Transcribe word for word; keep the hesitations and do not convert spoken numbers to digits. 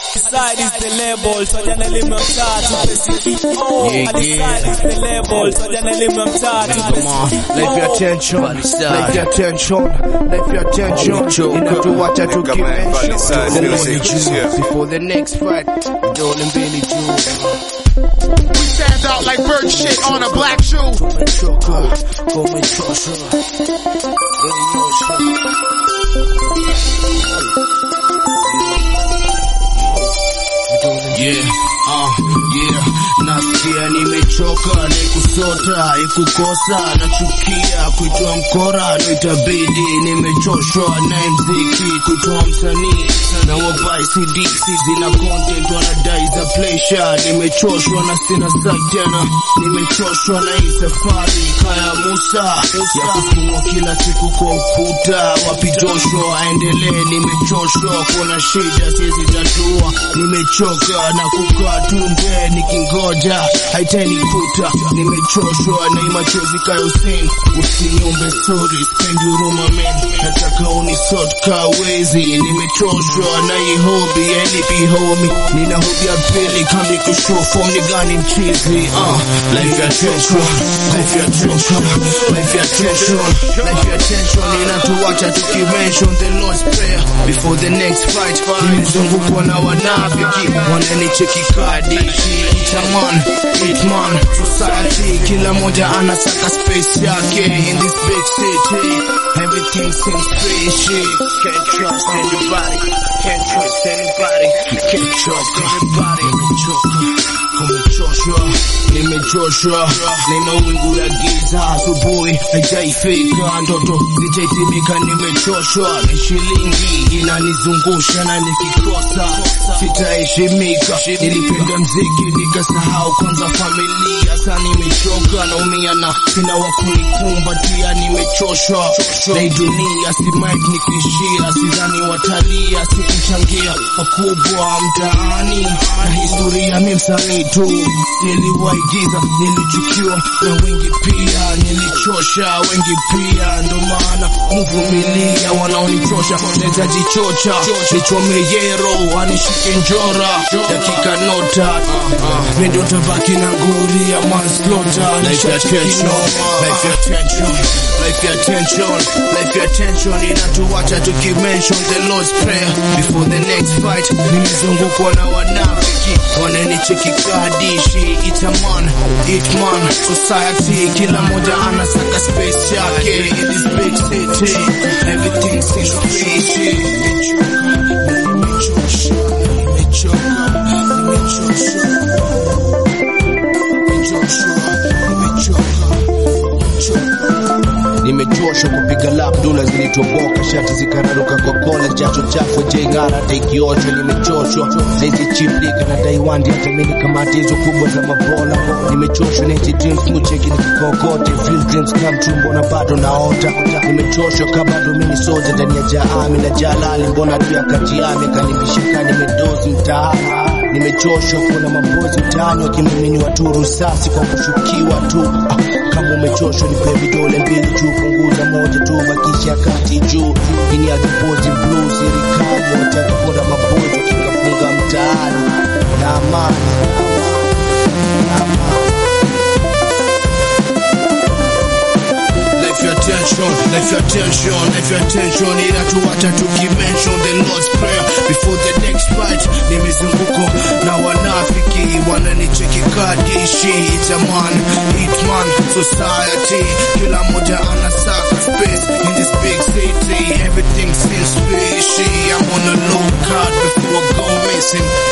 Side is the label, so jana lima mtatu pesiki. Oh, side is the label, so jana lima mtatu pesiki. Life your attention, life your attention, life your attention. Inatuacha tukimesha before the next fight. Don't Billy Joe. We stand out like bird shit on a black shoe. Yeah, uh, yeah, nasikia nimechoka, nikusota, ikukosa, nachukia, kuitwa mkora, ndo itabidi, nimechoshwa, na mziki, kuitwa msanii, na wabai C D, zina content, wanadai za pleasure, nimechoshwa, na sina side tena, nimechoshwa, na hii safari, kaya Musa, ya kufunwa kila siku kwa ukuta, wapi Joshua, aendelee, nimechoshwa, kuna shida, siezi tatua, nimechoka, na kukaa tumbe nikingoja haitanikuta, nimechoshwa na imachozi kayo sin, usiniombe sorry, spend huruma man, nataka unisort kawezi, nimechoshwa na hii hobby, any be homie, nina hobby ya pili kama kushow form ni gani mchizi, uh, life ya tension, life ya tension, life ya tension, life ya tension, inatuacha tukimention the Lord's prayer, before the next fight, nimezungukwa na wanafiki, wanani cheki kadi, itaman, hitman, society, kila moja anasaka space yake, in this big city, everything seems fishy, can't trust anybody, can't trust anybody, can't trust anybody, kumechoshwa, nimechoshwa, nina wingu ya giza, asubuhi haijaifika, ndoto zijaitimika, nimechoshwa, ni shilingi inanizungusha na nikikosa sitaheshimika, nilipenda mziki nikasahau kwanza familia, sasa nimechoka, naumia na sina wa kunikumbatia, nimechoshwa na dunia, si mic nikishia, sidhani watalia, sikuchangia wakubwa mtaani, na historia mimi msanii tu, niliwaigiza, nilichukiwa na wengi pia, nilichosha wengi pia, ndo maana mvumilia, wanaonichosha neza jichocha, nichome yero, wanishike njora, dakika nota, mendo tabaki na nguri ya manslaughter, life ya tension, life ya tension, life ya tension, life ya tension, inatuacha tukimention the Lord's prayer, before the next fight, nimezungukwa na wanafiki, wananicheki kadishi, itaman, hitman, society, kila moja anasaka space yake, in this big city, everything seems fishy, nimechoka, nimechoka, nimechoka, nimechoka, nimechoshwa kupiga lap, dola zilitoboka, shati zikararuka kwa kola, jasho chafu jengara tekiocho, nimechoshwa hizi cheap liquor na Taiwandi, hata mimi kama hizo kubwa za mabola, nimechoshwa na hizi dreams mcheki nikikokote, feel dreams come true, mbona bado naota, nimechoshwa kama bado mimi soja ndani ya jaami na jalali, mbona tu yakatiame kanibishika, nimedozi mtaani, nimechoshwa kuna mabozi mtaani wakimimini watu rusasi kwa kushukiwa tu, ah, kama umechoshwa nipe vidole mbili tu, punguza moja tu, bakisha kati juu, ini ya deposit blues, serikali wataka kuona mabozi wakikafunga mtaani, na amani, na amani. Life your attention, life your attention, life your attention, inatuacha tukimention the Lord's prayer, before the next fight, nimezunguko na wanafiki, wananicheki kadishi, itaman, hitman, society, kila moja anasaka space, in this big city, everything seems fishy, I'm on a lookout before I go missing.